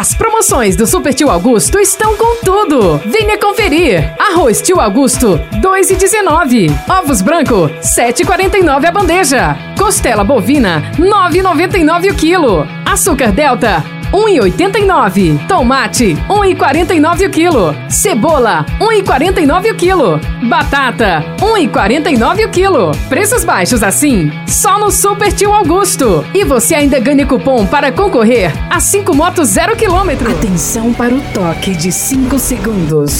As promoções do Super Tio Augusto estão com tudo. Venha conferir. Arroz Tio Augusto, 2,19. Ovos branco, 7,49 a bandeja. Costela bovina, 9,99 o quilo. Açúcar Delta, 1,89. Tomate, 1,49 o quilo. Cebola, 1,49 o quilo. Batata, 1,49 o quilo. Preços baixos assim, só no Super Tio Augusto. E você ainda ganha cupom para concorrer a 5 motos 0 km. Atenção para o toque de 5 segundos.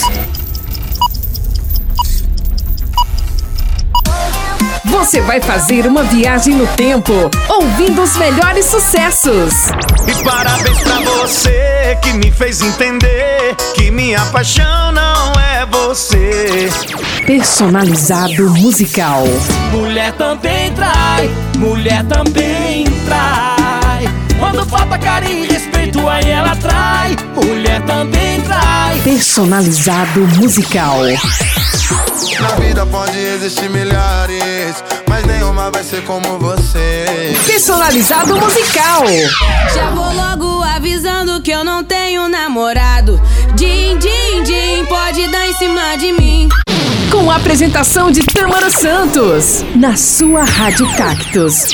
Você vai fazer uma viagem no tempo, ouvindo os melhores sucessos. E parabéns pra você que me fez entender que minha paixão não é você. Personalizado musical. Mulher também trai, mulher também trai. Quando falta carinho e respeito, aí ela trai. Mulher também trai. Personalizado musical. Na vida pode existir milhares, mas nenhuma vai ser como você. Personalizado musical. Já vou logo avisando que eu não tenho namorado. Din, din, din, pode dar em cima de mim. Com a apresentação de Tâmara Santos, na sua Rádio Cactus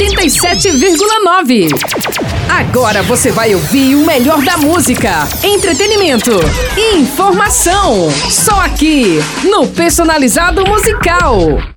87,9. Agora você vai ouvir o melhor da música, entretenimento e informação. Só aqui, no Personalizado Musical.